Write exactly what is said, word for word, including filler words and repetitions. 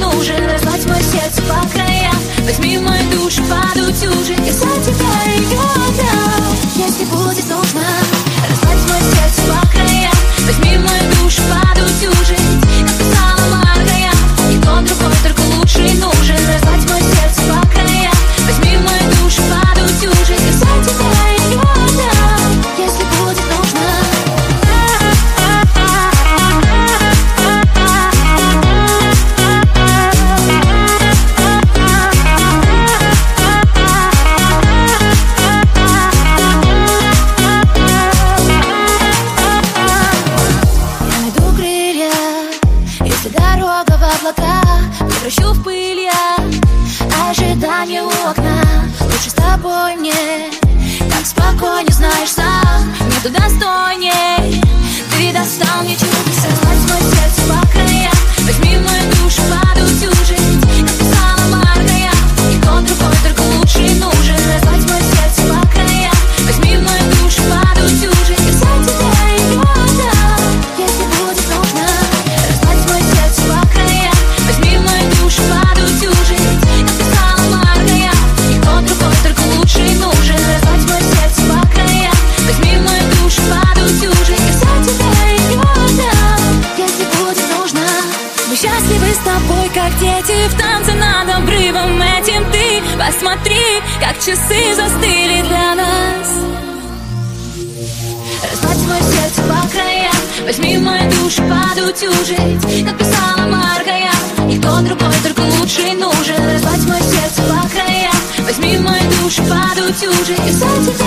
нужен. Разгладь мое сердце по краям, возьми мою душу, подутюжить. Я за тебя ее отдам, если будет нужно. Разгладь мое сердце по краям, возьми мою душу, подутюжить. Как писала Маргая, никто другой, только лучший нужен. Разгладь мое сердце по краям, возьми мою душу, подутюжить. Я за тебя ее отдам, если будет нужно. Превращу в пыль я ожидание у окна. Лучше с тобой мне так спокойнее, знаешь сам. Нету достойней, ты достал мне чудеса. Разгладь мое сердце по краям, возьми мою душу, подутюжить. Как писала Маргая, никто другой, только лучший нужен. Разгладь мое сердце по краям, возьми мою душу, подутюжить. Я за тебя ее отдам, если будет нужно. Разгладь мое сердце по краям, возьми мою душу, подутюжить. Как писала Маргая, никто другой, только лучший нужен. Разгладь мое сердце по краям, возьми мою душу, подутюжить. Я за тебя ее отдам, если будет нужно. Мы счастливы с тобой, как дети в танце над обрывом этим. Ты посмотри, как часы застыли для нас. Разгладь мое сердце по краям, возьми мою душу, подутюжить. Как писала Маргая, никто другой, только лучший нужен. Разгладь мое сердце по краям, возьми мою душу, подутюжить. Я за тебя